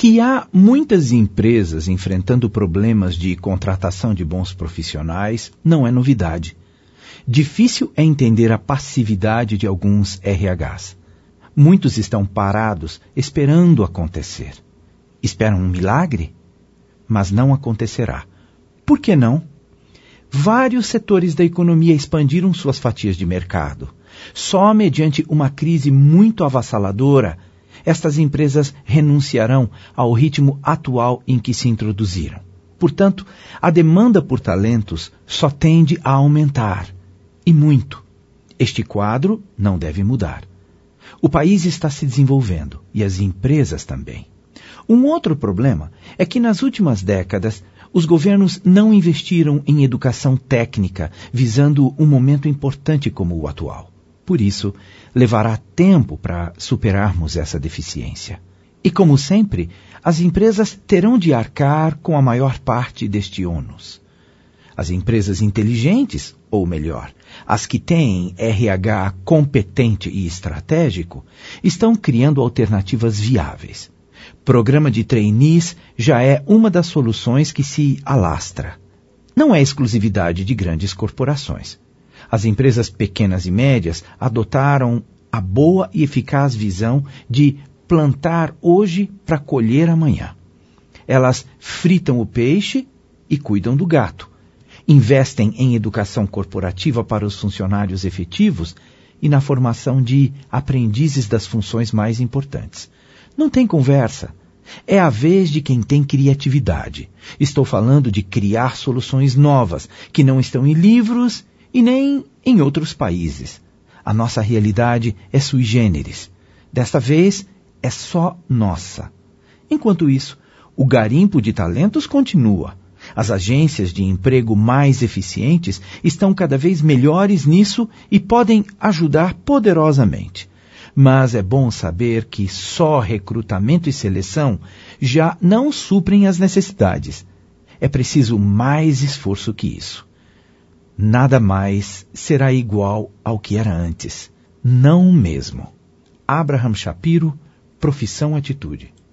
Que há muitas empresas enfrentando problemas de contratação de bons profissionais não é novidade. Difícil é entender a passividade de alguns RHs. Muitos estão parados esperando acontecer. Esperam um milagre? Mas não acontecerá. Por que não? Vários setores da economia expandiram suas fatias de mercado. Só mediante uma crise muito avassaladora, estas empresas renunciarão ao ritmo atual em que se introduziram. Portanto, a demanda por talentos só tende a aumentar. E muito. Este quadro não deve mudar. O país está se desenvolvendo e as empresas também. Um outro problema é que nas últimas décadas os governos não investiram em educação técnica visando um momento importante como o atual. Por isso, levará tempo para superarmos essa deficiência. E como sempre, as empresas terão de arcar com a maior parte deste ônus. As empresas inteligentes, ou melhor, as que têm RH competente e estratégico, estão criando alternativas viáveis. Programa de trainees já é uma das soluções que se alastra. Não é exclusividade de grandes corporações. As empresas pequenas e médias adotaram a boa e eficaz visão de plantar hoje para colher amanhã. Elas fritam o peixe e cuidam do gato. Investem em educação corporativa para os funcionários efetivos e na formação de aprendizes das funções mais importantes. Não tem conversa. É a vez de quem tem criatividade. Estou falando de criar soluções novas, que não estão em livros e nem em outros países. A nossa realidade é sui generis. Desta vez, é só nossa. Enquanto isso, o garimpo de talentos continua. As agências de emprego mais eficientes estão cada vez melhores nisso e podem ajudar poderosamente. Mas é bom saber que só recrutamento e seleção já não suprem as necessidades. É preciso mais esforço que isso. Nada mais será igual ao que era antes. Não mesmo. Abraham Shapiro, Profissão Atitude.